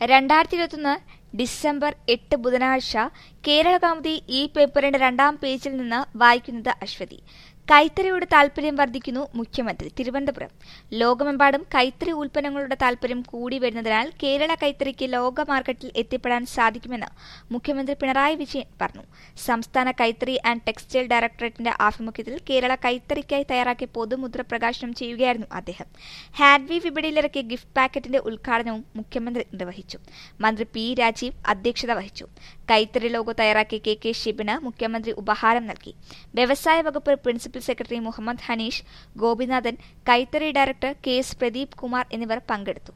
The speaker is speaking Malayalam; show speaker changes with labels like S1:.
S1: 2021 ഡിസംബർ 8 ബുധനാഴ്ച കേരളകൗമുദി ഈ പേപ്പറിന്റെ രണ്ടാം പേജിൽ നിന്ന് വായിക്കുന്നത് അശ്വതി. കൈത്തറിയുടെ താൽപര്യം വർദ്ധിക്കുന്നു മുഖ്യമന്ത്രി. തിരുവനന്തപുരം. ലോകമെമ്പാടും കൈത്തറി ഉൽപ്പന്നങ്ങളുടെ താൽപര്യം കൂടി വരുന്നതിനാൽ കേരള കൈത്തറിക്ക് ലോക മാർക്കറ്റിൽ എത്തിപ്പെടാൻ സാധിക്കുമെന്ന് മുഖ്യമന്ത്രി പിണറായി വിജയൻ പറഞ്ഞു. സംസ്ഥാന കൈത്തറി ആൻഡ് ടെക്സ്റ്റൈൽ ഡയറക്ടറേറ്റിന്റെ ആഭിമുഖ്യത്തിൽ കേരള കൈത്തറിക്കായി തയ്യാറാക്കിയ പൊതുമുദ്ര പ്രകാശനം ചെയ്യുകയായിരുന്നു അദ്ദേഹം. ഹാഡ്വി വിപണിയിലിറക്കിയ ഗിഫ്റ്റ് പാക്കറ്റിന്റെ ഉദ്ഘാടനവും മുഖ്യമന്ത്രി നിർവഹിച്ചു. മന്ത്രി പി രാജീവ് അധ്യക്ഷത വഹിച്ചു. കൈത്തറി ലോഗോ തയ്യാറാക്കിയ കെ ഷിബിന് മുഖ്യമന്ത്രി ഉപഹാരം നൽകി. വ്യവസായ വകുപ്പ് പ്രിൻസിപ്പൽ സെക്രട്ടറി മുഹമ്മദ് ഹനീഷ്, ഗോപിനാഥൻ, കൈത്തറി director K S Pradeep Kumar എന്നിവർ പങ്കെടുത്തു.